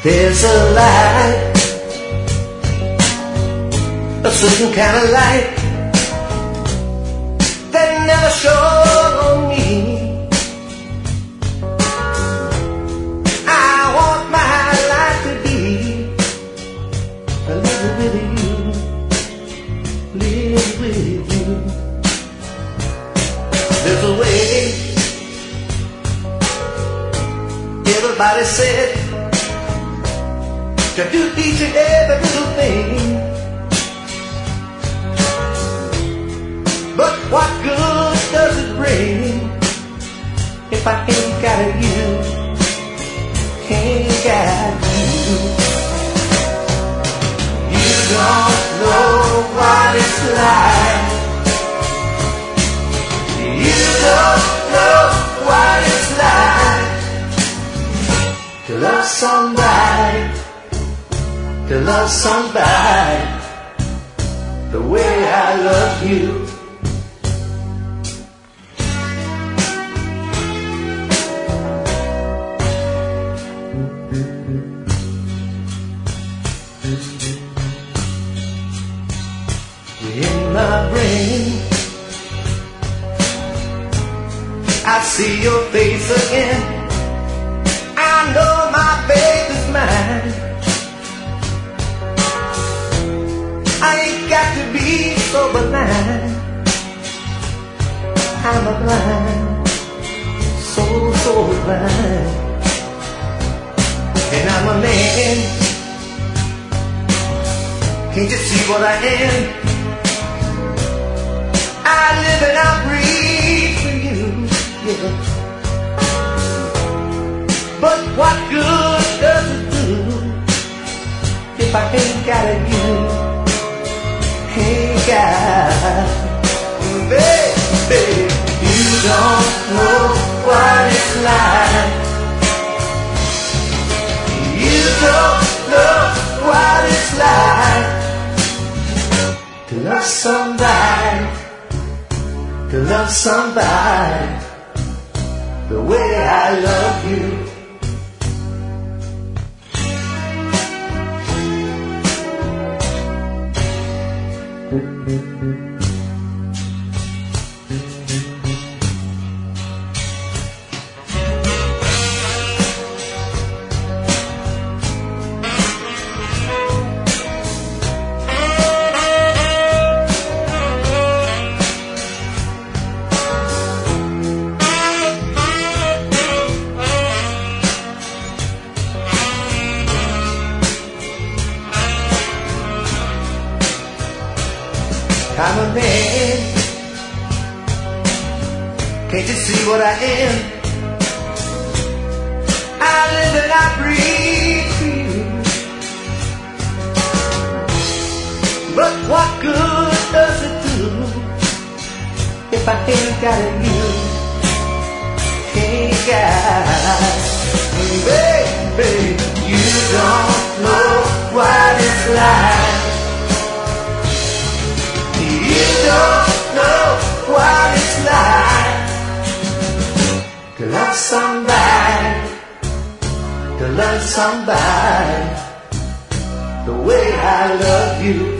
There's a light, a certain kind of light that never shone on me. I want my life to be a little with you, live with you. There's a way, everybody said, to do each and every little thing. But what good does it bring if I ain't got you, ain't got you? You don't know what it's like. You don't know what it's like to love somebody, to love somebody the way I love you. In my brain, I see your face again. I know my baby's mine. I ain't got to be so blind. I'm a blind, so blind. And I'm a man. Can't you see what I am? I live and I breathe for you, yeah. But what good does it do if I ain't got you? Ain't got, baby, you don't know what it's like. You don't know what it's like to love somebody, to love somebody the way I love you. I'm a man. Can't you see what I am? I live and I breathe for you. But what good does it do if I ain't got you? Ain't got, baby, you don't know what it's like. You don't know what it's like to love somebody, to love somebody the way I love you.